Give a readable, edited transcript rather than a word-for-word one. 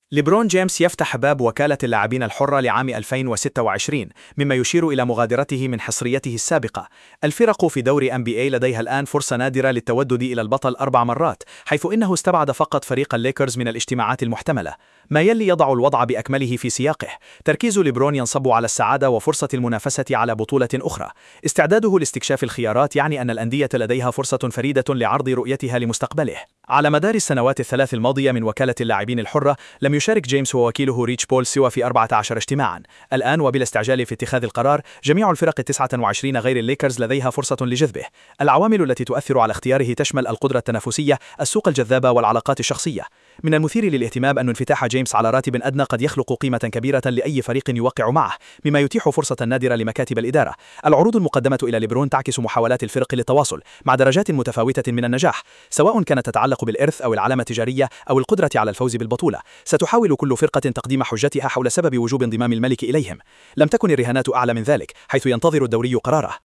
ليبرون جيمس يفتح باب وكالة اللاعبين الحرة لعام 2026 مما يشير إلى مغادرته من حصريته السابقة. الفرق في دوري NBA لديها الآن فرصة نادرة للتودد إلى البطل 4 مرات، حيث إنه استبعد فقط فريق الليكرز من الاجتماعات المحتملة. ما يلي يضع الوضع بأكمله في سياقه. تركيز ليبرون ينصب على السعادة وفرصة المنافسة على بطولة أخرى. استعداده لاستكشاف الخيارات يعني أن الأندية لديها فرصة فريدة لعرض رؤيتها لمستقبله. على مدار السنوات الثلاث الماضية من وكالة اللاعبين الحرة، لم يشارك جيمس ووكيله ريتش بول سوى في 14 اجتماعا. الآن وبلا استعجال في اتخاذ القرار، جميع الفرق 29 غير الليكرز لديها فرصة لجذبه. العوامل التي تؤثر على اختياره تشمل القدرة التنافسية، السوق الجذابة والعلاقات الشخصية. من المثير للاهتمام أن انفتاح جيمس على راتب أدنى قد يخلق قيمة كبيرة لأي فريق يوقع معه، مما يتيح فرصة نادرة لمكاتب الإدارة. العروض المقدمة إلى ليبرون تعكس محاولات الفرق للتواصل مع درجات متفاوتة من النجاح، سواء كانت تتعلق بالإرث أو العلامة التجارية أو القدرة على الفوز بالبطولة. ستحاول كل فرقة تقديم حجتها حول سبب وجوب انضمام الملك إليهم. لم تكن الرهانات أعلى من ذلك، حيث ينتظر الدوري قراره.